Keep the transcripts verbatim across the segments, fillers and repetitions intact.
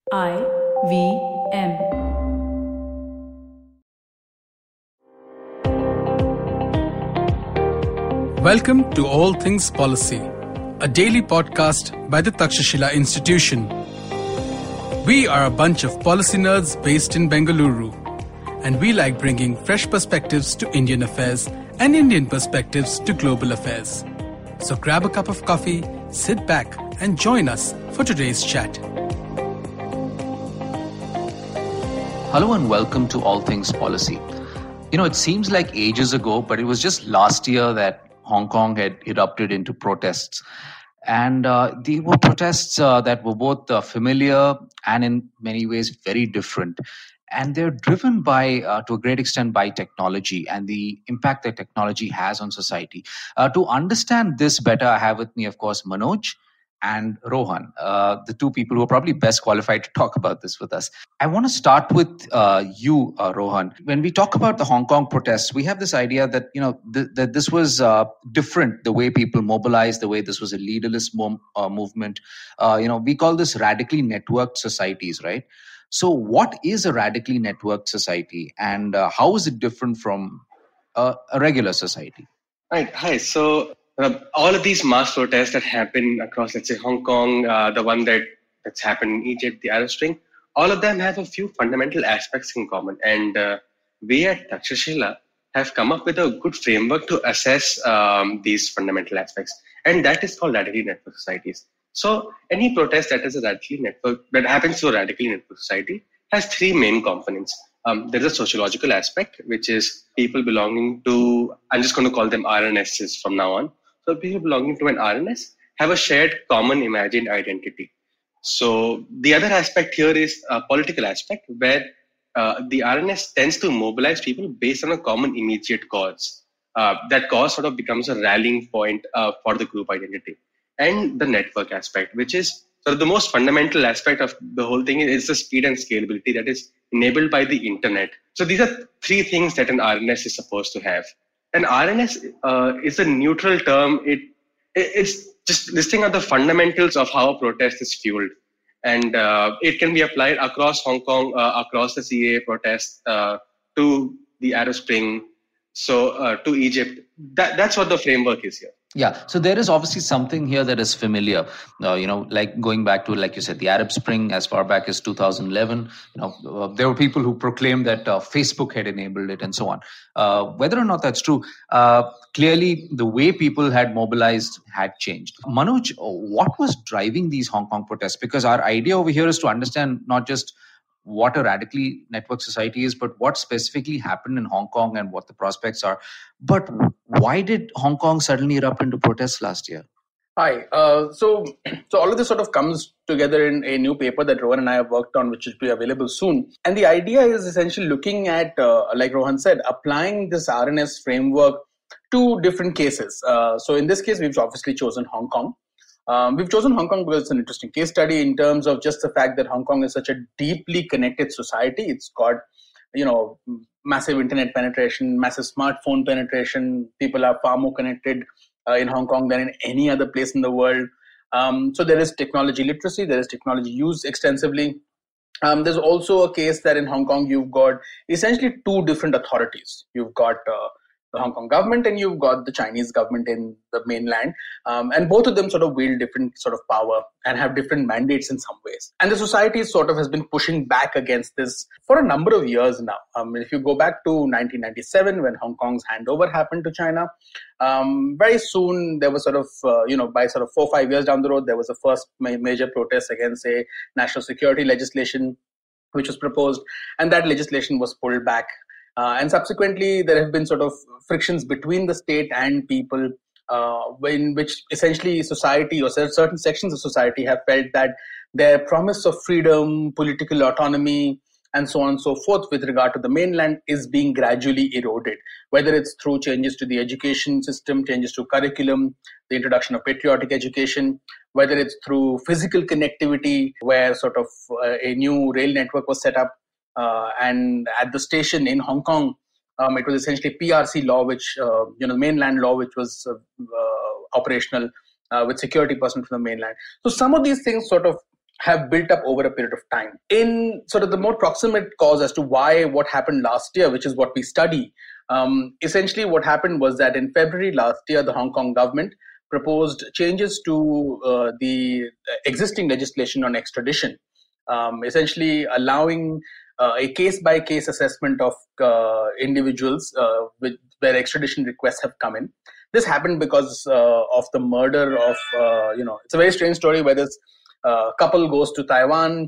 I V M. Welcome to All Things Policy, a daily podcast by the Takshashila Institution. We are a bunch of policy nerds based in Bengaluru, and we like bringing fresh perspectives to Indian affairs and Indian perspectives to global affairs. So grab a cup of coffee, sit back, and join us for today's chat. Hello and welcome to All Things Policy. You know, it seems like ages ago, but it was just last year that Hong Kong had erupted into protests. And uh, they were protests uh, that were both uh, familiar and in many ways very different. And they're driven by, uh, to a great extent, by technology and the impact that technology has on society. Uh, to understand this better, I have with me, of course, Manoj and Rohan, uh, the two people who are probably best qualified to talk about this with us. I want to start with uh, you, uh, Rohan. When we talk about the Hong Kong protests, we have this idea that, you know, th- that this was uh, different, the way people mobilized, the way this was a leaderless mo- uh, movement. Uh, you know, we call this radically networked societies, right? So what is a radically networked society, and uh, how is it different from uh, a regular society? Right. Hi. So uh, all of these mass protests that happen across, let's say, Hong Kong, uh, the one that, that's happened in Egypt, the Arab Spring, all of them have a few fundamental aspects in common. And uh, we at Takshashila have come up with a good framework to assess um, these fundamental aspects. And that is called radically networked societies. So any protest that is a radically network, that happens to a radically networked society has three main components. Um, there is a sociological aspect, which is people belonging to, I'm just going to call them R N Ss from now on. So people belonging to an R N S have a shared common imagined identity. So the other aspect here is a political aspect, where uh, the R N S tends to mobilize people based on a common immediate cause. Uh, that cause sort of becomes a rallying point uh, for the group identity. And the network aspect, which is sort of the most fundamental aspect of the whole thing, is the speed and scalability that is enabled by the internet. So these are three things that an R N S is supposed to have. An R N S uh, is a neutral term. It It's just listing out the fundamentals of how a protest is fueled. And uh, it can be applied across Hong Kong, uh, across the C A A protests, uh, to the Arab Spring, so uh, to Egypt. That, that's what the framework is here. Yeah, so there is obviously something here that is familiar, uh, you know, like going back to, like you said, the Arab Spring as far back as two thousand eleven. You know, uh, there were people who proclaimed that uh, Facebook had enabled it and so on. Uh, whether or not that's true, uh, clearly the way people had mobilized had changed. Manoj, what was driving these Hong Kong protests? Because our idea over here is to understand not just what a radically networked society is, but what specifically happened in Hong Kong and what the prospects are. But why did Hong Kong suddenly erupt into protests last year? Hi. Uh, so, so all of this sort of comes together in a new paper that Rohan and I have worked on, which will be available soon. And the idea is essentially looking at, uh, like Rohan said, applying this R N S framework to different cases. Uh, so in this case, we've obviously chosen Hong Kong. Um, we've chosen Hong Kong because it's an interesting case study in terms of just the fact that Hong Kong is such a deeply connected society. It's got, you know, massive internet penetration, massive smartphone penetration. People are far more connected uh, in Hong Kong than in any other place in the world. Um, so there is technology literacy, there is technology used extensively. Um, there's also a case that in Hong Kong, you've got essentially two different authorities. You've got uh, the Hong Kong government and you've got the Chinese government in the mainland. Um, and both of them sort of wield different sort of power and have different mandates in some ways. And the society sort of has been pushing back against this for a number of years now. Um, if you go back to nineteen ninety-seven, when Hong Kong's handover happened to China, um, very soon there was sort of, uh, you know, by sort of four or five years down the road, there was a first ma- major protest against, say, national security legislation, which was proposed. And that legislation was pulled back. Uh, and subsequently, there have been sort of frictions between the state and people, uh, in which essentially society or certain sections of society have felt that their promise of freedom, political autonomy, and so on and so forth with regard to the mainland is being gradually eroded, whether it's through changes to the education system, changes to curriculum, the introduction of patriotic education, whether it's through physical connectivity, where sort of uh, a new rail network was set up. Uh, and at the station in Hong Kong, um, it was essentially P R C law, which, uh, you know, mainland law, which was uh, uh, operational uh, with security personnel from the mainland. So some of these things sort of have built up over a period of time. In sort of the more proximate cause as to why what happened last year, which is what we study, um, essentially what happened was that in February last year, the Hong Kong government proposed changes to uh, the existing legislation on extradition, um, essentially allowing uh, a case-by-case assessment of uh, individuals uh, with, where extradition requests have come in. This happened because uh, of the murder of, uh, you know, it's a very strange story where this uh, couple goes to Taiwan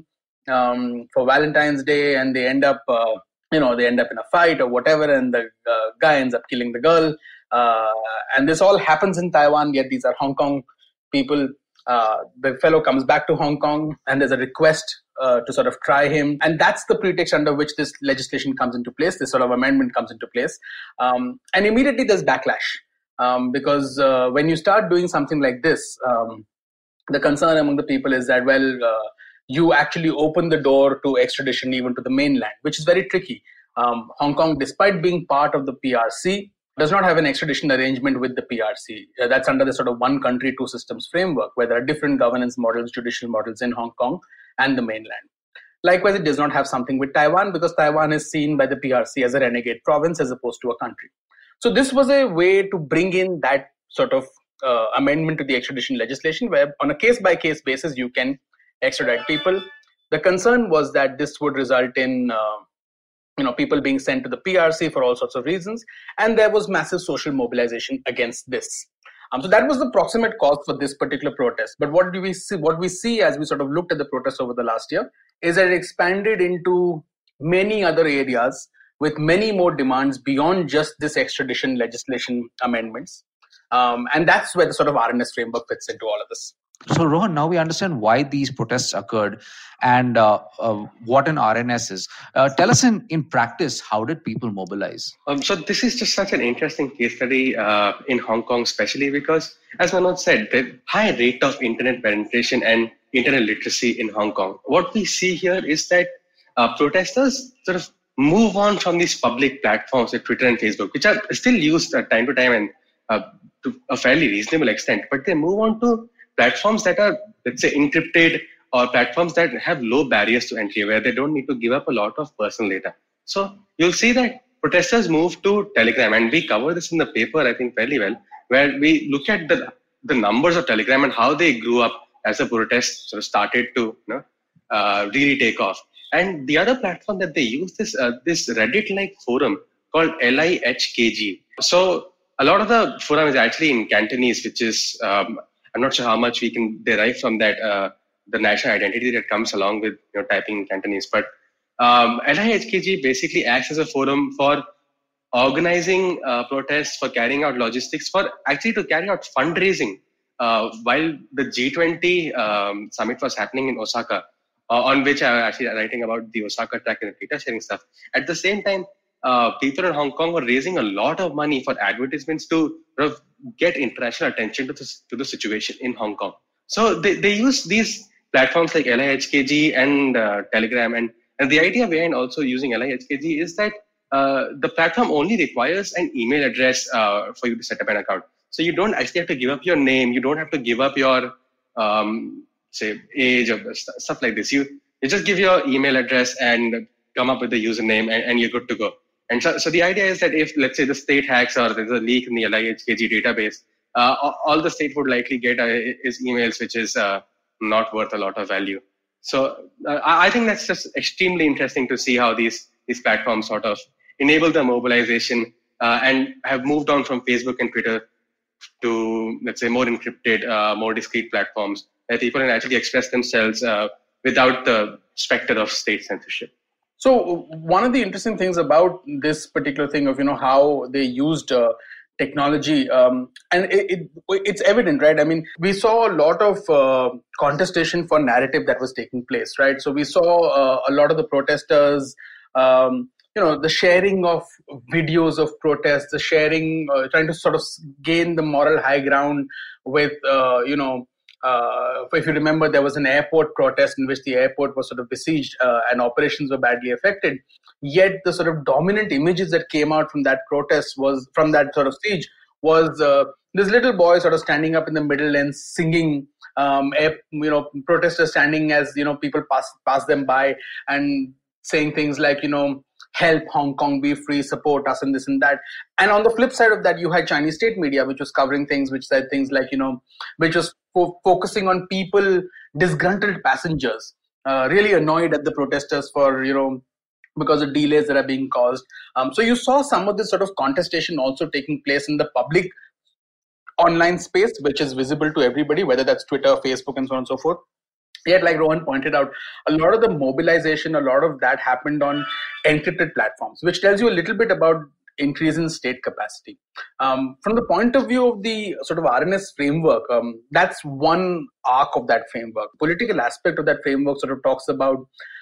um, for Valentine's Day, and they end up, uh, you know, they end up in a fight or whatever, and the uh, guy ends up killing the girl. Uh, and this all happens in Taiwan, yet these are Hong Kong people. Uh, the fellow comes back to Hong Kong, and there's a request uh, to sort of try him. And that's the pretext under which this legislation comes into place, this sort of amendment comes into place. Um, and immediately there's backlash. Um, because uh, when you start doing something like this, um, the concern among the people is that, well, uh, you actually open the door to extradition even to the mainland, which is very tricky. Um, Hong Kong, despite being part of the P R C, does not have an extradition arrangement with the P R C. Uh, that's under the sort of one country, two systems framework, where there are different governance models, judicial models in Hong Kong and the mainland. Likewise, it does not have something with Taiwan, because Taiwan is seen by the P R C as a renegade province as opposed to a country. So this was a way to bring in that sort of uh, amendment to the extradition legislation, where on a case-by-case basis, you can extradite people. The concern was that this would result in uh, you know, people being sent to the P R C for all sorts of reasons. And there was massive social mobilization against this. Um, so that was the proximate cause for this particular protest. But what do we see? What we see as we sort of looked at the protests over the last year is that it expanded into many other areas, with many more demands beyond just this extradition legislation amendments. Um, and that's where the sort of R N S framework fits into all of this. So, Rohan, now we understand why these protests occurred and uh, uh, what an R N S is. Uh, tell us in, in practice, how did people mobilize? Um, so this is just such an interesting case study uh, in Hong Kong, especially because, as Manoj said, the high rate of internet penetration and internet literacy in Hong Kong. What we see here is that uh, protesters sort of move on from these public platforms like Twitter and Facebook, which are still used uh, time to time and uh, to a fairly reasonable extent, but they move on to platforms that are, let's say, encrypted, or platforms that have low barriers to entry, where they don't need to give up a lot of personal data. So you'll see that protesters move to Telegram, and we cover this in the paper, I think, fairly well, where we look at the the numbers of Telegram and how they grew up as the protest sort of started to you know, uh, really take off. And the other platform that they use is uh, this Reddit-like forum called L I H K G. So a lot of the forum is actually in Cantonese, which is, um, I'm not sure how much we can derive from that, uh, the national identity that comes along with you know, typing in Cantonese. But um, L I H K G basically acts as a forum for organizing uh, protests, for carrying out logistics, for actually to carry out fundraising. Uh, while the G twenty um, summit was happening in Osaka, Uh, on which I was actually writing about the Osaka track and the data sharing stuff. At the same time, uh, people in Hong Kong were raising a lot of money for advertisements to sort of get international attention to the, to the situation in Hong Kong. So they, they use these platforms like L I H K G and uh, Telegram. And, and the idea behind also using L I H K G is that uh, the platform only requires an email address uh, for you to set up an account. So you don't actually have to give up your name. You don't have to give up your um, say age or stuff like this. You you just give your email address and come up with the username, and, and you're good to go. And so, so the idea is that if, let's say, the state hacks or there's a leak in the L I H K G database, uh, all the state would likely get is emails, which is uh, not worth a lot of value. So uh, I think that's just extremely interesting to see how these these platforms sort of enable the mobilization uh, and have moved on from Facebook and Twitter to, let's say, more encrypted, uh, more discrete platforms, where people can actually express themselves uh, without the specter of state censorship. So one of the interesting things about this particular thing of, you know, how they used uh, technology, um, and it, it, it's evident, right? I mean, we saw a lot of uh, contestation for narrative that was taking place, right? So we saw uh, a lot of the protesters, um, you know, the sharing of videos of protests, the sharing, uh, trying to sort of gain the moral high ground with, uh, you know, Uh, if you remember, there was an airport protest in which the airport was sort of besieged uh, and operations were badly affected. Yet the sort of dominant images that came out from that protest was, from that sort of siege, was uh, this little boy sort of standing up in the middle and singing um, you know, protesters standing as, you know, people pass pass them by and saying things like, you know, help Hong Kong be free, support us and this and that. And on the flip side of that, you had Chinese state media, which was covering things, which said things like, you know, which was fo- focusing on people, disgruntled passengers, uh, really annoyed at the protesters for, you know, because of delays that are being caused. Um, so you saw some of this sort of contestation also taking place in the public online space, which is visible to everybody, whether that's Twitter, Facebook, and so on and so forth. Yet, like Rohan pointed out, a lot of the mobilization, a lot of that happened on encrypted platforms, which tells you a little bit about increase in state capacity. Um, from the point of view of the sort of R N S framework, um, that's one arc of that framework. Political aspect of that framework sort of talks about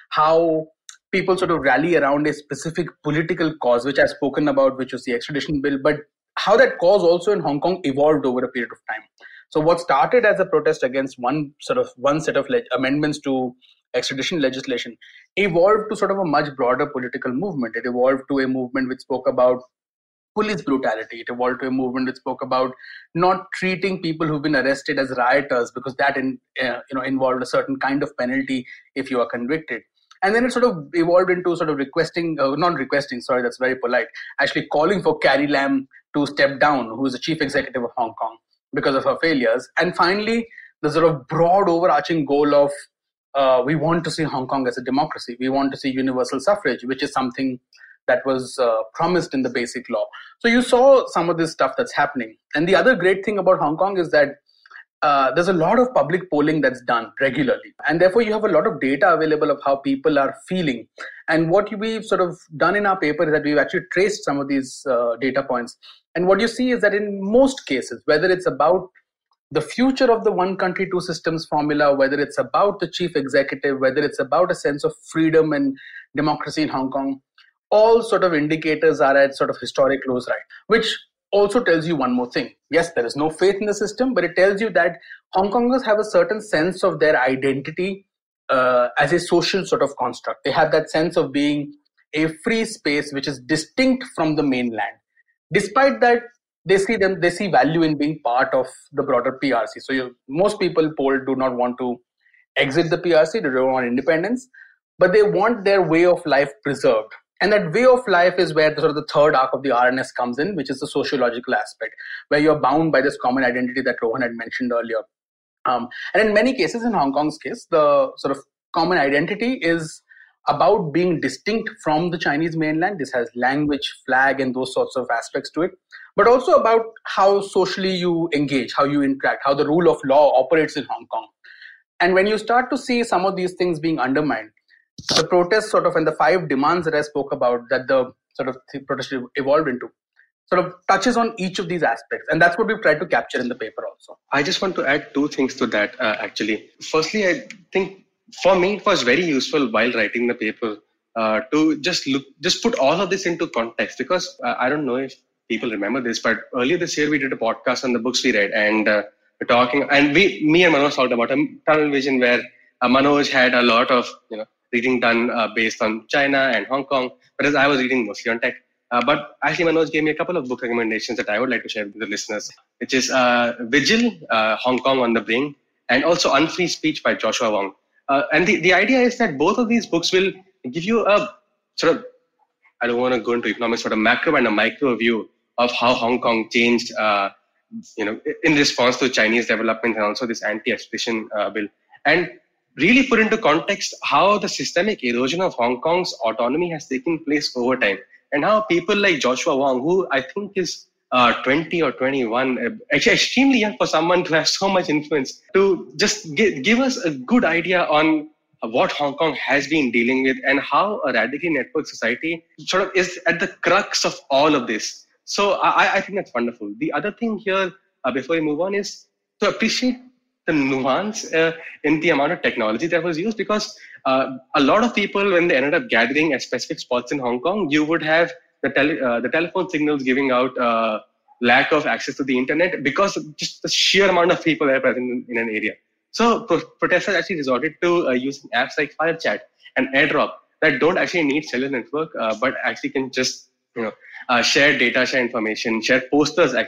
how people sort of rally around a specific political cause, which I've spoken about, which was the extradition bill, but how that cause also in Hong Kong evolved over a period of time. So what started as a protest against one sort of one set of le- amendments to extradition legislation evolved to sort of a much broader political movement. It evolved to a movement which spoke about police brutality. It evolved to a movement which spoke about not treating people who've been arrested as rioters, because that in, uh, you know involved a certain kind of penalty if you are convicted. And then it sort of evolved into sort of requesting, uh, not requesting, sorry, that's very polite, actually calling for Carrie Lam to step down, who is the chief executive of Hong Kong, because of her failures. And finally, the sort of broad overarching goal of uh, we want to see Hong Kong as a democracy. We want to see universal suffrage, which is something that was uh, promised in the basic law. So you saw some of this stuff that's happening. And the other great thing about Hong Kong is that uh, there's a lot of public polling that's done regularly. And therefore, you have a lot of data available of how people are feeling. And what we've sort of done in our paper is that we've actually traced some of these uh, data points. And what you see is that in most cases, whether it's about the future of the one country, two systems formula, whether it's about the chief executive, whether it's about a sense of freedom and democracy in Hong Kong, all sort of indicators are at sort of historic lows, right? Which also tells you one more thing. Yes, there is no faith in the system, but it tells you that Hong Kongers have a certain sense of their identity uh, as a social sort of construct. They have that sense of being a free space which is distinct from the mainland. Despite that, they see them, they see value in being part of the broader P R C. So you, most people polled do not want to exit the P R C, they don't want independence, but they want their way of life preserved. And that way of life is where the sort of the third arc of the R N S comes in, which is the sociological aspect, where you're bound by this common identity that Rohan had mentioned earlier. Um, and in many cases, in Hong Kong's case, the sort of common identity is about being distinct from the Chinese mainland. This has language, flag, and those sorts of aspects to it, but also about how socially you engage, how you interact, how the rule of law operates in Hong Kong. And when you start to see some of these things being undermined, the protests sort of, and the five demands that I spoke about that the sort of the protest evolved into, sort of touches on each of these aspects. And that's what we've tried to capture in the paper also. I just want to add two things to that, uh, actually. Firstly, I think for me, it was very useful while writing the paper uh, to just look, just put all of this into context, because uh, I don't know if people remember this, but earlier this year we did a podcast on the books we read, and uh, we're talking, and we, me and Manoj talked about a tunnel vision where uh, Manoj had a lot of, you know, reading done uh, based on China and Hong Kong, whereas I was reading mostly on tech. Uh, but actually, Manoj gave me a couple of book recommendations that I would like to share with the listeners, which is uh, Vigil, uh, Hong Kong on the Brink, and also Unfree Speech by Joshua Wong. Uh, and the, the idea is that both of these books will give you a sort of, I don't want to go into economics, sort of macro and a micro view of how Hong Kong changed, uh, you know, in response to Chinese development and also this anti-extradition uh, bill. And really put into context how the systemic erosion of Hong Kong's autonomy has taken place over time, and how people like Joshua Wong, who I think is uh, twenty or twenty-one, actually extremely young for someone to have so much influence, to just give, give us a good idea on what Hong Kong has been dealing with and how a radically networked society sort of is at the crux of all of this. So I, I think that's wonderful. The other thing here, uh, before we move on, is to appreciate the nuance uh, in the amount of technology that was used, because uh, a lot of people, when they ended up gathering at specific spots in Hong Kong, you would have the, tele- uh, the telephone signals giving out uh, lack of access to the internet because of just the sheer amount of people that are present in, in an area. So pro- protesters actually resorted to uh, using apps like FireChat and AirDrop that don't actually need cellular network, uh, but actually can just, you know, uh, share data, share information, share posters actually.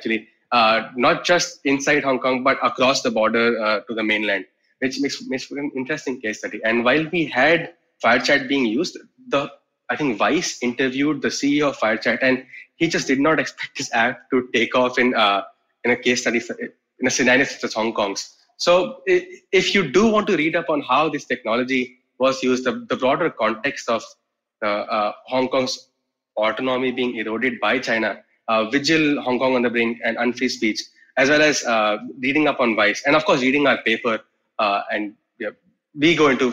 uh, not just inside Hong Kong, but across the border uh, to the mainland, which makes, makes for an interesting case study. And while we had FireChat being used, the I think Vice interviewed the C E O of FireChat, and he just did not expect his app to take off in uh, in a case study, in a scenario such as Hong Kong's. So if you do want to read up on how this technology was used, the, the broader context of uh, uh, Hong Kong's autonomy being eroded by China, uh, Vigil, Hong Kong on the Brink, and Unfree Speech, as well as uh, reading up on Vice, and of course reading our paper, uh, and yeah, we go into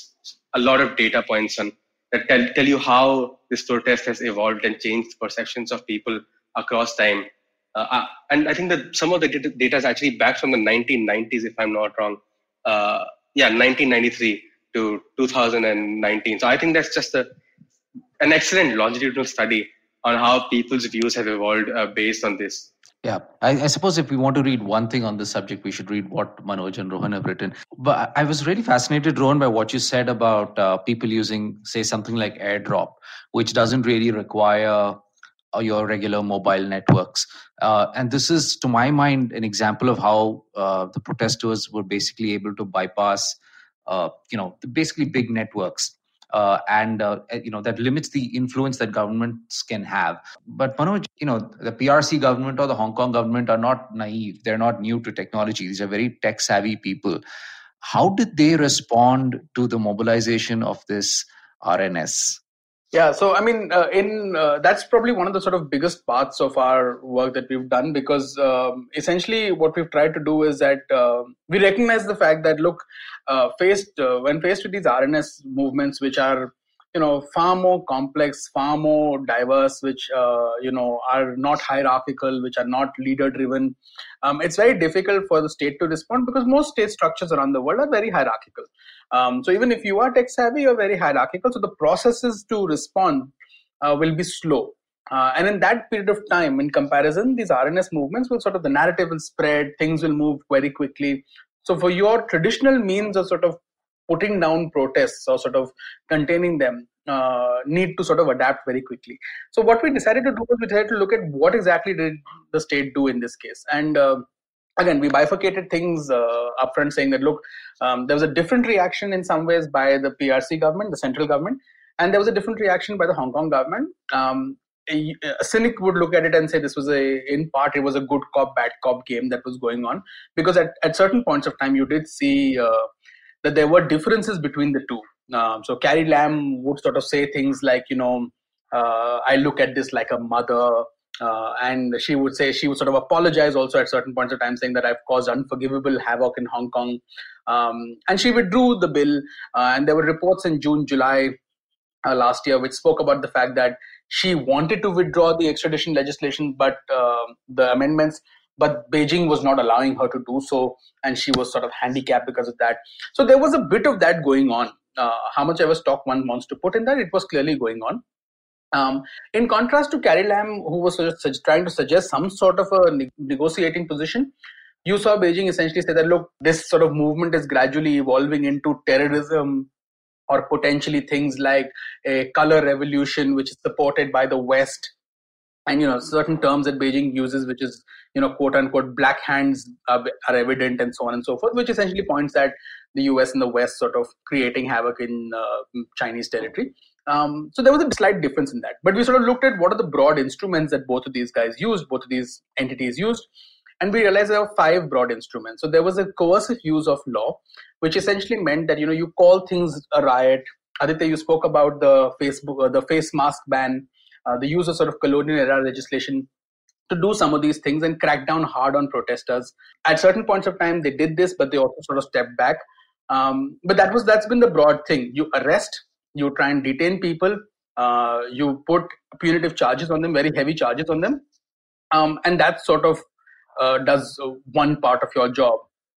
a lot of data points on that tell, tell you how this protest has evolved and changed perceptions of people across time. Uh, uh, and I think that some of the data, data is actually back from the nineteen nineties, if I'm not wrong. Uh, yeah, nineteen ninety-three to two thousand nineteen. So I think that's just a, an excellent longitudinal study on how people's views have evolved uh, based on this. Yeah, I, I suppose if we want to read one thing on this subject, we should read what Manoj and Rohan have written. But I was really fascinated, Rohan, by what you said about uh, people using, say, something like AirDrop, which doesn't really require uh, your regular mobile networks. Uh, and this is, to my mind, an example of how uh, the protesters were basically able to bypass, uh, you know, basically big networks. Uh, and, uh, you know, that limits the influence that governments can have. But Manoj, you know, the P R C government or the Hong Kong government are not naive. They're not new to technology. These are very tech savvy people. How did they respond to the mobilization of this R N S? Yeah, so I mean, uh, in uh, that's probably one of the sort of biggest parts of our work that we've done, because um, essentially what we've tried to do is that uh, we recognize the fact that, look, uh, faced uh, when faced with these R N S movements, which are, you know, far more complex, far more diverse, which uh, you know are not hierarchical, which are not leader driven, um, it's very difficult for the state to respond, because most state structures around the world are very hierarchical. Um, so even if you are tech savvy, you're very hierarchical. So the processes to respond uh, will be slow. Uh, and in that period of time, in comparison, these R N S movements will sort of, the narrative will spread, things will move very quickly. So for your traditional means of sort of putting down protests or sort of containing them, uh, need to sort of adapt very quickly. So what we decided to do was we decided to look at what exactly did the state do in this case. And uh, again, we bifurcated things uh, upfront, saying that, look, um, there was a different reaction in some ways by the P R C government, the central government, and there was a different reaction by the Hong Kong government. Um, a, a cynic would look at it and say this was a, in part, it was a good cop, bad cop game that was going on, because at, at certain points of time, you did see uh, that there were differences between the two. Um, so Carrie Lam would sort of say things like, you know, uh, I look at this like a mother. Uh, and she would say, she would sort of apologize also at certain points of time, saying that I've caused unforgivable havoc in Hong Kong. Um, and she withdrew the bill. Uh, and there were reports in June, July uh, last year, which spoke about the fact that she wanted to withdraw the extradition legislation, but uh, the amendments, but Beijing was not allowing her to do so. And she was sort of handicapped because of that. So there was a bit of that going on. Uh, how much ever stock one wants to put in that, it was clearly going on. Um, in contrast to Carrie Lam, who was trying to suggest some sort of a ne- negotiating position, you saw Beijing essentially say that, look, this sort of movement is gradually evolving into terrorism, or potentially things like a color revolution, which is supported by the West. And, you know, certain terms that Beijing uses, which is, you know, quote unquote, black hands are, are evident, and so on and so forth, which essentially points at the U S and the West sort of creating havoc in uh, Chinese territory. Um, so there was a slight difference in that. But we sort of looked at what are the broad instruments that both of these guys used, both of these entities used. And we realized there were five broad instruments. So there was a coercive use of law, which essentially meant that, you know, you call things a riot. Aditya, you spoke about the Facebook, uh, the face mask ban, uh, the use of sort of colonial era legislation to do some of these things and crack down hard on protesters. At certain points of time, they did this, but they also sort of stepped back. Um, but that was that's been the broad thing. You arrest, you try and detain people, uh, you put punitive charges on them, very heavy charges on them, um, and that sort of uh, does one part of your job.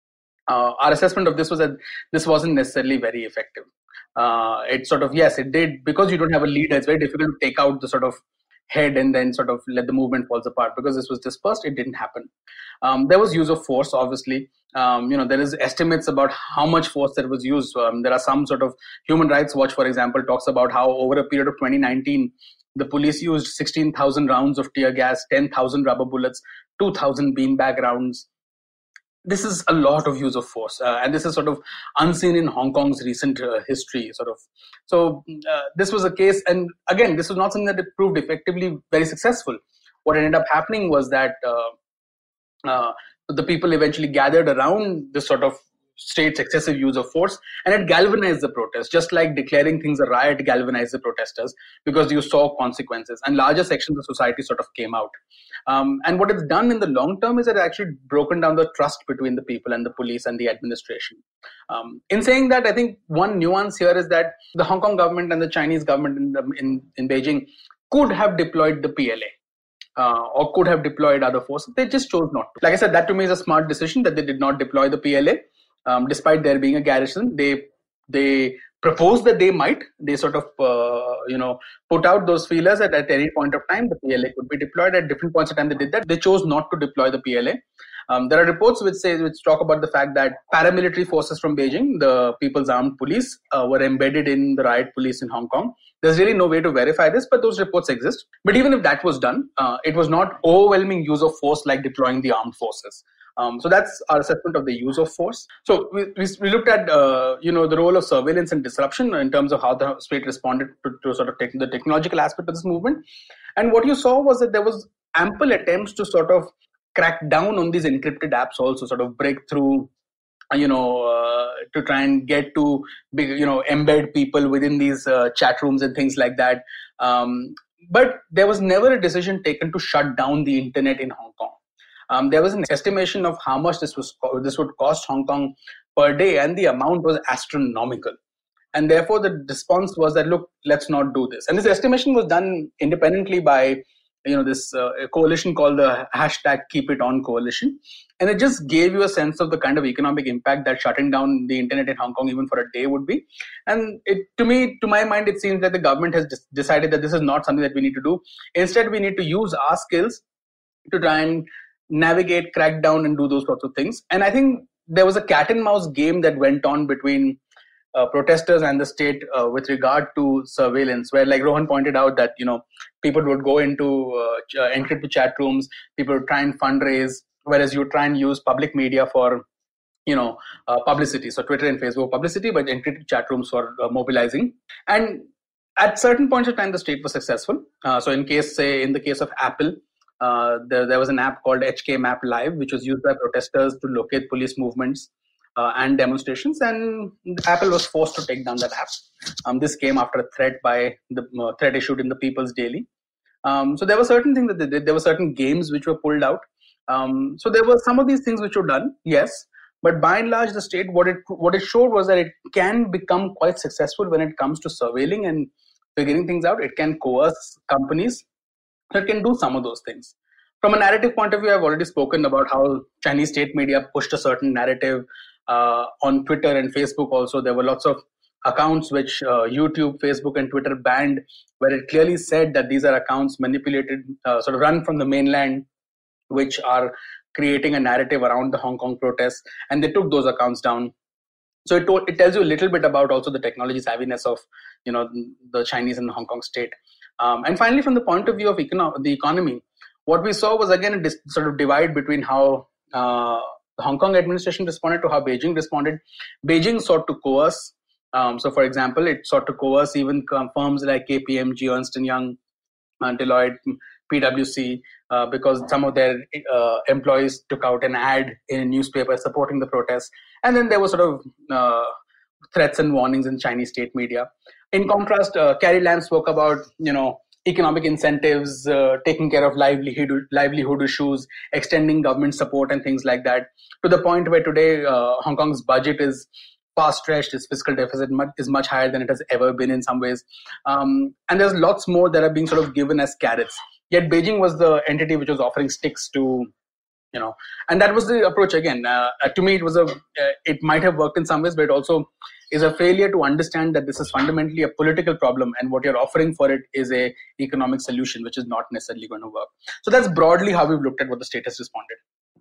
Uh, our assessment of this was that this wasn't necessarily very effective. Uh, it sort of, yes, it did, because you don't have a leader, it's very difficult to take out the sort of head and then sort of let the movement falls apart. Because this was dispersed, it didn't happen. Um, there was use of force, obviously. Um, you know, there is estimates about how much force that was used. Um, there are some sort of Human Rights Watch, for example, talks about how over a period of twenty nineteen, The police used sixteen thousand rounds of tear gas, ten thousand rubber bullets, two thousand beanbag rounds. This is a lot of use of force, uh, and this is sort of unseen in Hong Kong's recent uh, history, sort of. So uh, this was a case, and again, this was not something that it proved effectively very successful. What ended up happening was that uh, uh, the people eventually gathered around this sort of state's excessive use of force, and it galvanized the protest, just like declaring things a riot galvanized the protesters, because you saw consequences, and larger sections of society sort of came out. Um, and what it's done in the long term is it actually broken down the trust between the people and the police and the administration. Um, in saying that, I think one nuance here is that the Hong Kong government and the Chinese government in, the, in, in Beijing could have deployed the P L A. Uh, or could have deployed other forces. They just chose not to. Like I said, that to me is a smart decision that they did not deploy the P L A. Um, despite there being a garrison, they they proposed that they might. They sort of uh, you know put out those feelers that at any point of time the P L A could be deployed. At different points of time they did that. They chose not to deploy the P L A. Um, there are reports which say which talk about the fact that paramilitary forces from Beijing, the People's Armed Police, uh, were embedded in the riot police in Hong Kong. There's really no way to verify this, but those reports exist. But even if that was done, uh, it was not overwhelming use of force like deploying the armed forces. Um, so that's our assessment of the use of force. So we, we, we looked at uh, you know the role of surveillance and disruption in terms of how the state responded to, to sort of take the technological aspect of this movement. And what you saw was that there was ample attempts to sort of crack down on these encrypted apps, also sort of break through, you know, uh, to try and get to, big, you know, embed people within these uh, chat rooms and things like that. Um, but there was never a decision taken to shut down the internet in Hong Kong. Um, there was an estimation of how much this was this would cost Hong Kong per day, and the amount was astronomical. And therefore, the response was that, look, let's not do this. And this estimation was done independently by, you know, this uh, coalition called the hashtag Keep It On Coalition. And it just gave you a sense of the kind of economic impact that shutting down the internet in Hong Kong even for a day would be. And it, to me, to my mind, it seems that the government has just decided that this is not something that we need to do. Instead, we need to use our skills to try and navigate, crack down, and do those sorts of things. And I think there was a cat and mouse game that went on between Uh, protesters and the state uh, with regard to surveillance, where, like Rohan pointed out, that you know people would go into uh, ch- uh, encrypted chat rooms, people would try and fundraise, whereas you try and use public media for you know uh, publicity, so Twitter and Facebook publicity, but encrypted chat rooms for uh, mobilizing. And at certain points of time, the state was successful. Uh, so in case, say, in the case of Apple, uh, there, there was an app called H K Map Live, which was used by protesters to locate police movements Uh, and demonstrations, and Apple was forced to take down that app. Um, this came after a threat by the uh, threat issued in the People's Daily. Um, so there were certain things that they did. There were certain games which were pulled out. Um, so there were some of these things which were done, yes. But by and large, the state, what it what it showed was that it can become quite successful when it comes to surveilling and figuring things out. It can coerce companies. It can do some of those things. From a narrative point of view, I've already spoken about how Chinese state media pushed a certain narrative. Uh, on Twitter and Facebook also, there were lots of accounts which uh, YouTube, Facebook, and Twitter banned, where it clearly said that these are accounts manipulated, uh, sort of run from the mainland, which are creating a narrative around the Hong Kong protests, and they took those accounts down. So it, told, it tells you a little bit about also the technology savviness of you know the Chinese and the Hong Kong state. Um, and finally, from the point of view of econo- the economy, what we saw was again a dis- sort of divide between how uh, the Hong Kong administration responded to how Beijing responded. Beijing sought to coerce. Um, so, for example, it sought to coerce even firms like K P M G, Ernst and Young, uh, Deloitte, P W C, uh, because some of their uh, employees took out an ad in a newspaper supporting the protests. And then there were sort of uh, threats and warnings in Chinese state media. In contrast, uh, Carrie Lam spoke about, you know, economic incentives, uh, taking care of livelihood, livelihood issues, extending government support and things like that, to the point where today uh, Hong Kong's budget is far stretched, its fiscal deficit much, is much higher than it has ever been in some ways. Um, and there's lots more that are being sort of given as carrots. Yet Beijing was the entity which was offering sticks to, you know, and that was the approach again. Uh, to me, it was a, uh, it might have worked in some ways, but it also is a failure to understand that this is fundamentally a political problem, and what you're offering for it is a economic solution, which is not necessarily going to work. So that's broadly how we've looked at what the state has responded.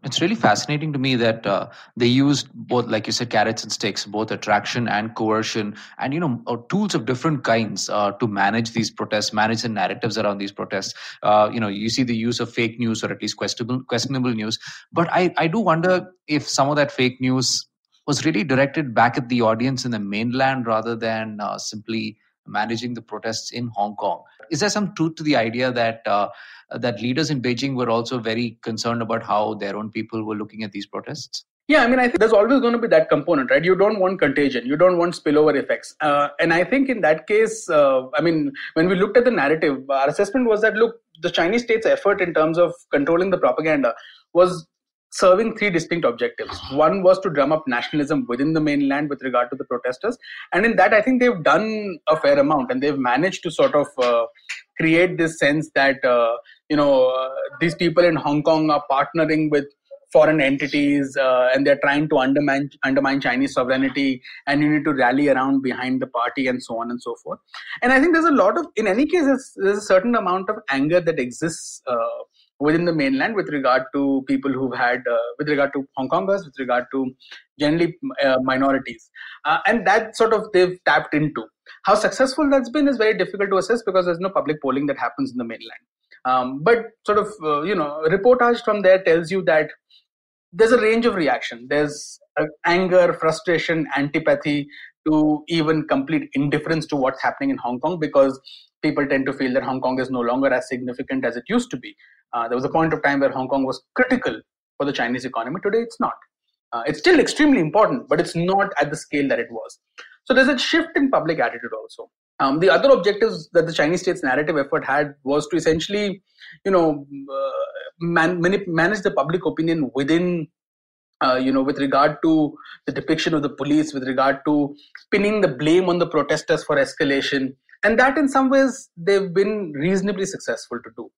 It's really fascinating to me that uh, they used both, like you said, carrots and sticks, both attraction and coercion, and you know, uh, tools of different kinds uh, to manage these protests, manage the narratives around these protests. Uh, you know, you see the use of fake news or at least questionable, questionable news. But I, I do wonder if some of that fake news was really directed back at the audience in the mainland rather than uh, simply managing the protests in Hong Kong. Is there some truth to the idea that uh, that leaders in Beijing were also very concerned about how their own people were looking at these protests? Yeah, I mean, I think there's always going to be that component, right? You don't want contagion, you don't want spillover effects. Uh, and I think in that case, uh, I mean, when we looked at the narrative, our assessment was that, look, the Chinese state's effort in terms of controlling the propaganda was serving three distinct objectives. One was to drum up nationalism within the mainland with regard to the protesters. And in that, I think they've done a fair amount, and they've managed to sort of uh, create this sense that, uh, you know, uh, these people in Hong Kong are partnering with foreign entities uh, and they're trying to undermine undermine Chinese sovereignty, and you need to rally around behind the party and so on and so forth. And I think there's a lot of, in any case, there's, there's a certain amount of anger that exists uh, within the mainland with regard to people who've had, uh, with regard to Hong Kongers, with regard to generally uh, minorities. Uh, and that sort of they've tapped into. How successful that's been is very difficult to assess because there's no public polling that happens in the mainland. Um, but sort of, uh, you know, reportage from there tells you that there's a range of reaction. There's uh, anger, frustration, antipathy, to even complete indifference to what's happening in Hong Kong, because people tend to feel that Hong Kong is no longer as significant as it used to be. Uh, there was a point of time where Hong Kong was critical for the Chinese economy. Today, it's not. Uh, it's still extremely important, but it's not at the scale that it was. So there's a shift in public attitude also. Um, the other objectives that the Chinese state's narrative effort had was to essentially, you know, uh, man, manip- manage the public opinion within, uh, you know, with regard to the depiction of the police, with regard to pinning the blame on the protesters for escalation. And that in some ways they've been reasonably successful to do.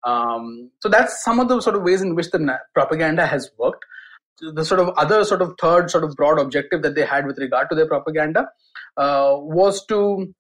Um, so that's some of the sort of ways in which the na- propaganda has worked. The sort of other sort of third sort of broad objective that they had with regard to their propaganda uh, was to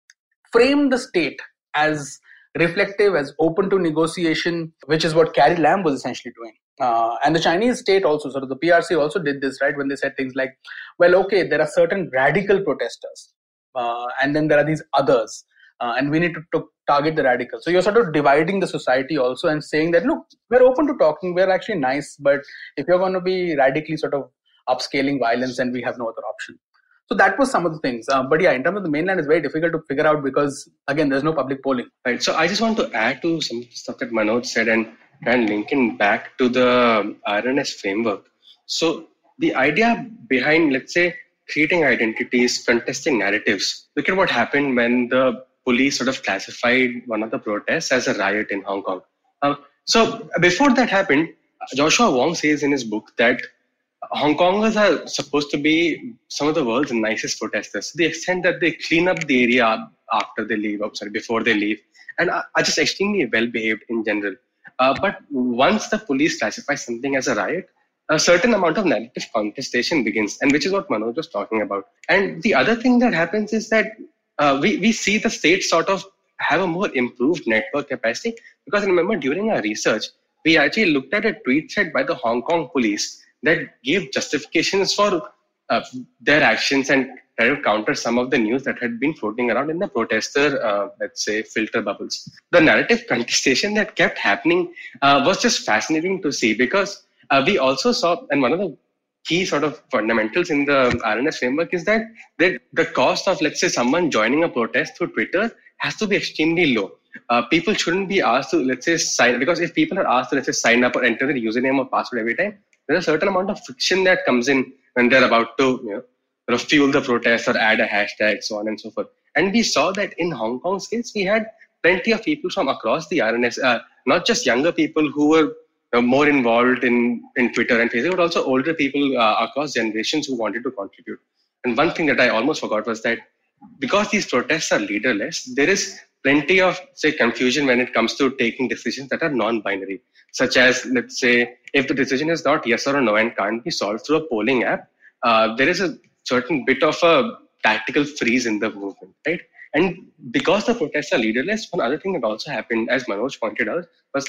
frame the state as reflective, as open to negotiation, which is what Carrie Lam was essentially doing. Uh, and the Chinese state also, sort of the P R C also did this, right, when they said things like, well, okay, there are certain radical protesters, uh, and then there are these others, uh, and we need to, to target the radicals. So you're sort of dividing the society also and saying that, look, we're open to talking, we're actually nice, but if you're going to be radically sort of upscaling violence, then we have no other option. So that was some of the things. Uh, but yeah, in terms of the mainland, it's very difficult to figure out because, again, there's no public polling. Right. So I just want to add to some stuff that Manoj said and and linking back to the R N S framework. So the idea behind, let's say, creating identities, contesting narratives. Look at what happened when the police sort of classified one of the protests as a riot in Hong Kong. Uh, so before that happened, Joshua Wong says in his book that Hong Kongers are supposed to be some of the world's nicest protesters, to the extent that they clean up the area after they leave, oh, sorry, before they leave, and are just extremely well behaved in general. Uh, but once the police classify something as a riot, a certain amount of narrative contestation begins, and which is what Manoj was talking about. And the other thing that happens is that uh, we, we see the state sort of have a more improved network capacity, because remember, during our research, we actually looked at a tweet thread by the Hong Kong police that gave justifications for uh, their actions and try to counter some of the news that had been floating around in the protester, uh, let's say, filter bubbles. The narrative contestation that kept happening uh, was just fascinating to see, because uh, we also saw, and one of the key sort of fundamentals in the R N S framework is that the, the cost of, let's say, someone joining a protest through Twitter has to be extremely low. Uh, people shouldn't be asked to, let's say, sign, because if people are asked to, let's say, sign up or enter their username or password every time, there's a certain amount of friction that comes in when they're about to, you know, sort of fuel the protest or add a hashtag, so on and so forth. And we saw that in Hong Kong's case, we had plenty of people from across the R N S, uh, not just younger people who were uh, more involved in, in Twitter and Facebook, but also older people uh, across generations who wanted to contribute. And one thing that I almost forgot was that because these protests are leaderless, there is plenty of, say, confusion when it comes to taking decisions that are non-binary, such as, let's say, if the decision is not yes or no and can't be solved through a polling app, uh, there is a certain bit of a tactical freeze in the movement, right? And because the protests are leaderless, one other thing that also happened, as Manoj pointed out, was that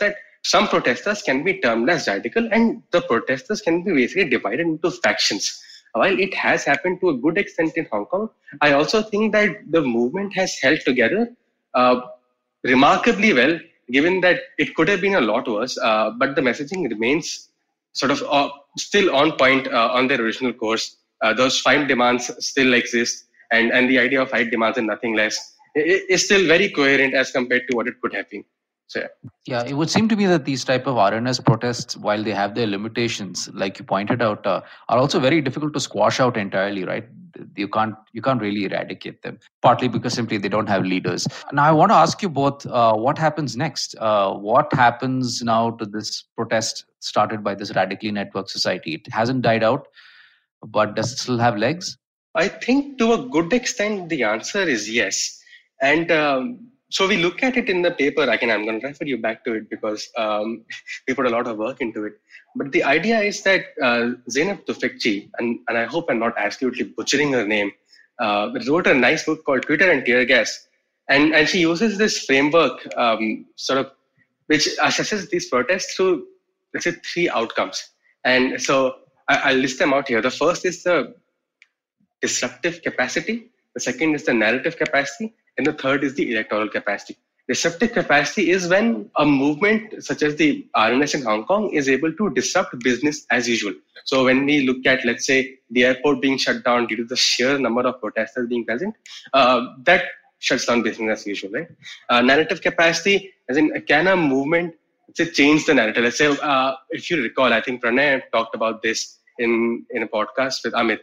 some protesters can be termed as radical, and the protesters can be basically divided into factions. While it has happened to a good extent in Hong Kong, I also think that the movement has held together uh, remarkably well, given that it could have been a lot worse, uh, but the messaging remains sort of uh, still on point uh, on their original course. Uh, those five demands still exist, and, and the idea of five demands and nothing less is still very coherent as compared to what it could have been. So, yeah. Yeah, it would seem to me that these type of R N S protests, while they have their limitations, like you pointed out, uh, are also very difficult to squash out entirely, right? You can't you can't really eradicate them, partly because simply they don't have leaders. Now, I want to ask you both, uh, what happens next? Uh, what happens now to this protest started by this Radically Networked Society? It hasn't died out, but does it still have legs? I think to a good extent, the answer is yes. And um, so we look at it in the paper. Again, I'm going to refer you back to it because um, we put a lot of work into it. But the idea is that uh, Zeynep Tufekci, and, and I hope I'm not absolutely butchering her name, uh, wrote a nice book called Twitter and Tear Gas. And, and she uses this framework um, sort of, which assesses these protests through, let's say, three outcomes. And so I, I'll list them out here. The first is the disruptive capacity. The second is the narrative capacity. And the third is the electoral capacity. Disruptive capacity is when a movement such as the R N S in Hong Kong is able to disrupt business as usual. So when we look at, let's say, the airport being shut down due to the sheer number of protesters being present, uh, that shuts down business as usual, right? Uh, narrative capacity, as in, can a movement let's say, change the narrative? Let's say, uh, if you recall, I think Pranay talked about this in, in a podcast with Amit.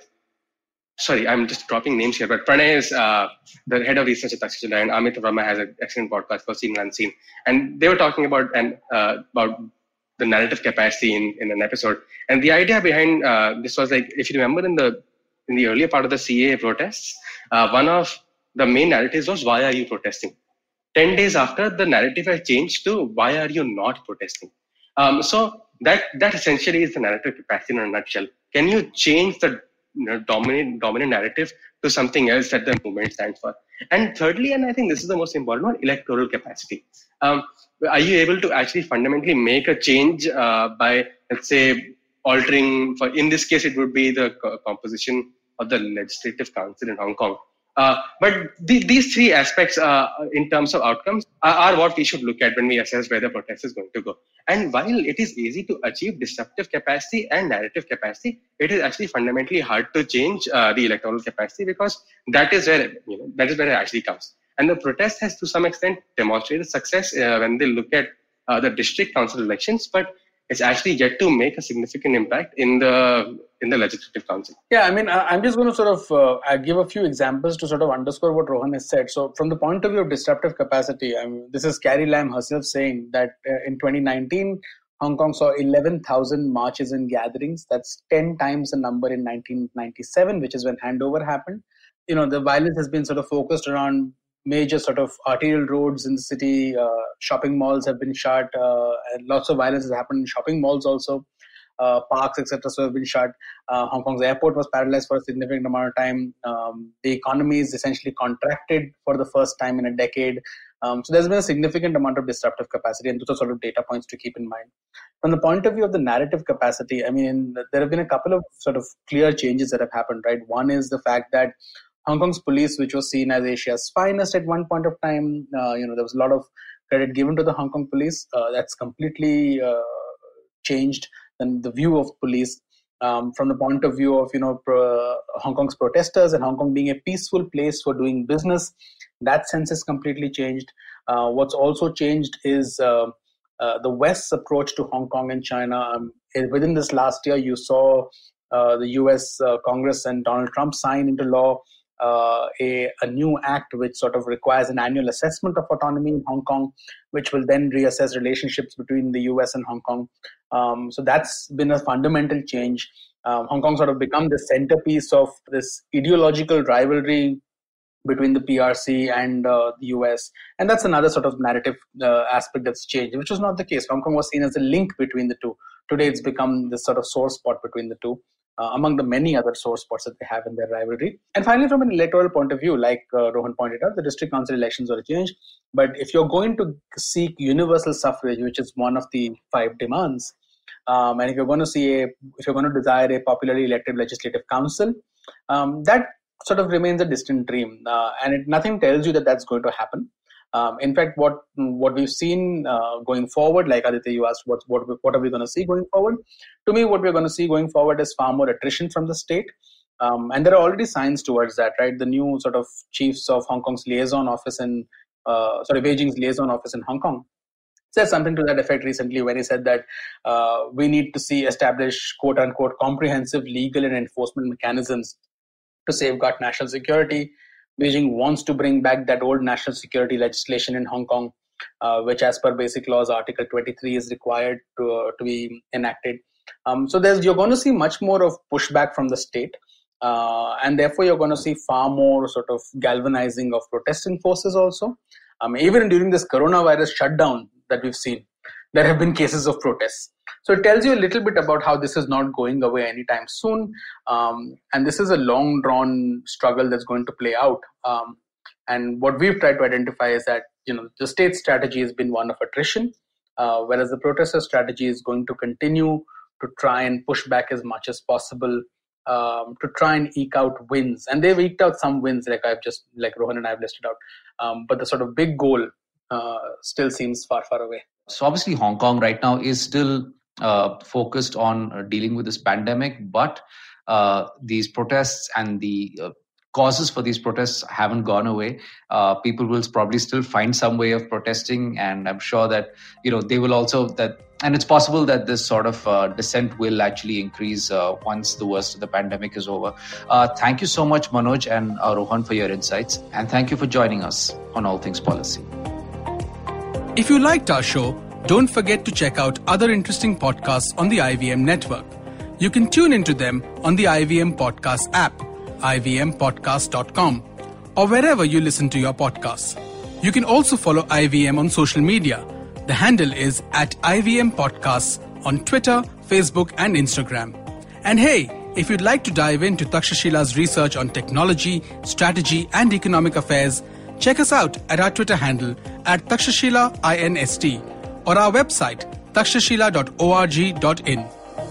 Sorry, I'm just dropping names here, but Pranay is uh, the head of research at Takshashila, and Amit Verma has an excellent podcast called Seen and Unseen. And they were talking about and uh, about the narrative capacity in, in an episode. And the idea behind uh, this was like, if you remember in the in the earlier part of the C A A protests, uh, one of the main narratives was, why are you protesting? Ten days after, the narrative has changed to, why are you not protesting? Um, so that that essentially is the narrative capacity in a nutshell. Can you change the you know, dominant dominant narrative to something else that the movement stands for? And thirdly, and I think this is the most important one, electoral capacity. Um, are you able to actually fundamentally make a change uh, by, let's say, altering, for in this case, it would be the co- composition of the Legislative Council in Hong Kong. Uh, but the, these three aspects uh, in terms of outcomes are, are what we should look at when we assess where the protest is going to go. And while it is easy to achieve disruptive capacity and narrative capacity, it is actually fundamentally hard to change uh, the electoral capacity, because that is where you know that is where it actually comes. And the protest has to some extent demonstrated success uh, when they look at uh, the district council elections, but it's actually yet to make a significant impact in the in the legislative council. Yeah, I mean, I'm just going to sort of uh, give a few examples to sort of underscore what Rohan has said. So from the point of view of disruptive capacity, I mean, this is Carrie Lam herself saying that uh, in twenty nineteen, Hong Kong saw eleven thousand marches and gatherings. That's ten times the number in nineteen ninety-seven, which is when handover happened. You know, the violence has been sort of focused around major sort of arterial roads in the city. Uh, shopping malls have been shut. Uh, and lots of violence has happened in shopping malls also. Uh, parks, et cetera, so have been shut. Uh, Hong Kong's airport was paralyzed for a significant amount of time. Um, the economy is essentially contracted for the first time in a decade. Um, so there's been a significant amount of disruptive capacity, and those are sort of data points to keep in mind. From the point of view of the narrative capacity, I mean, there have been a couple of sort of clear changes that have happened, right? One is the fact that Hong Kong's police, which was seen as Asia's finest at one point of time, uh, you know, there was a lot of credit given to the Hong Kong police. Uh, that's completely uh, changed and the view of police um, from the point of view of, you know, pro, Hong Kong's protesters and Hong Kong being a peaceful place for doing business. That sense has completely changed. Uh, what's also changed is uh, uh, the West's approach to Hong Kong and China. Um, within this last year, you saw uh, the U S uh, Congress and Donald Trump sign into law Uh, a, a new act which sort of requires an annual assessment of autonomy in Hong Kong, which will then reassess relationships between the U S and Hong Kong. Um, so that's been a fundamental change. Um, Hong Kong sort of become the centerpiece of this ideological rivalry between the P R C and uh, the U S. And that's another sort of narrative uh, aspect that's changed, which was not the case. Hong Kong was seen as a link between the two. Today it's become this sort of sore spot between the two. uh, among the many other sore spots that they have in their rivalry. And finally, from an electoral point of view, like uh, Rohan pointed out, the district council elections are a change. But if you're going to seek universal suffrage, which is one of the five demands, um, and if you're going to see a, if you're going to desire a popularly elected legislative council, um, that sort of remains a distant dream, uh, and it, nothing tells you that that's going to happen. Um, in fact, what what we've seen uh, going forward, like Aditya, you asked, what what what are we going to see going forward? To me, what we're going to see going forward is far more attrition from the state, um, and there are already signs towards that. Right, the new sort of chiefs of Hong Kong's liaison office and uh, sort of Beijing's liaison office in Hong Kong said something to that effect recently, when he said that uh, we need to see establish quote unquote comprehensive legal and enforcement mechanisms to safeguard national security. Beijing wants to bring back that old national security legislation in Hong Kong, uh, which as per Basic Laws, Article twenty-three is required to, uh, to be enacted. Um, so there's you're going to see much more of pushback from the state. Uh, and therefore, you're going to see far more sort of galvanizing of protesting forces also. Um, even during this coronavirus shutdown that we've seen, there have been cases of protests. So it tells you a little bit about how this is not going away anytime soon. Um, and this is a long-drawn struggle that's going to play out. Um, and what we've tried to identify is that, you know, the state strategy has been one of attrition, uh, whereas the protester strategy is going to continue to try and push back as much as possible, um, to try and eke out wins. And they've eked out some wins, like I've just, like Rohan and I have listed out. Um, but the sort of big goal uh, still seems far, far away. So obviously Hong Kong right now is still uh, focused on uh, dealing with this pandemic, but uh, these protests and the uh, causes for these protests haven't gone away. Uh, people will probably still find some way of protesting, and I'm sure that, you know, they will also, that, and it's possible that this sort of uh, dissent will actually increase uh, once the worst of the pandemic is over. Uh, thank you so much, Manoj and uh, Rohan, for your insights, and thank you for joining us on All Things Policy. If you liked our show, don't forget to check out other interesting podcasts on the I V M network. You can tune into them on the I V M Podcast app, I V M podcast dot com, or wherever you listen to your podcasts. You can also follow I V M on social media. The handle is at I V M Podcasts on Twitter, Facebook, and Instagram. And hey, if you'd like to dive into Takshashila's research on technology, strategy, and economic affairs, check us out at our Twitter handle at Takshashila Inst or our website takshashila dot org dot in.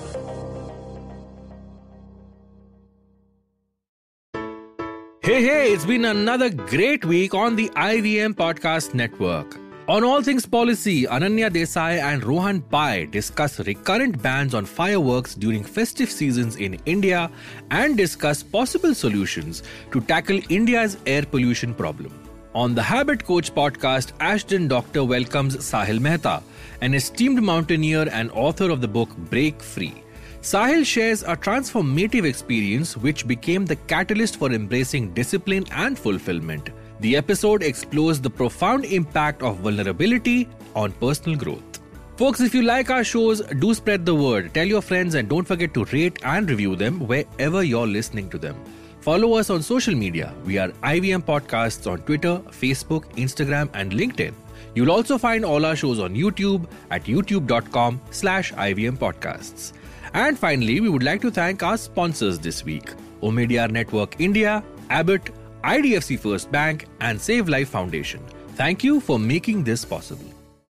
Hey, hey, it's been another great week on the I V M Podcast Network. On All Things Policy, Ananya Desai and Rohan Pai discuss recurrent bans on fireworks during festive seasons in India and discuss possible solutions to tackle India's air pollution problem. On the Habit Coach podcast, Ashton Doctor welcomes Sahil Mehta, an esteemed mountaineer and author of the book Break Free. Sahil shares a transformative experience which became the catalyst for embracing discipline and fulfillment. The episode explores the profound impact of vulnerability on personal growth. Folks, if you like our shows, do spread the word. Tell your friends and don't forget to rate and review them wherever you're listening to them. Follow us on social media. We are I V M Podcasts on Twitter, Facebook, Instagram, and LinkedIn. You'll also find all our shows on YouTube at youtube.com slash IVM Podcasts. And finally, we would like to thank our sponsors this week: Omidyar Network India, Abbott, I D F C First Bank, and Save Life Foundation. Thank you for making this possible.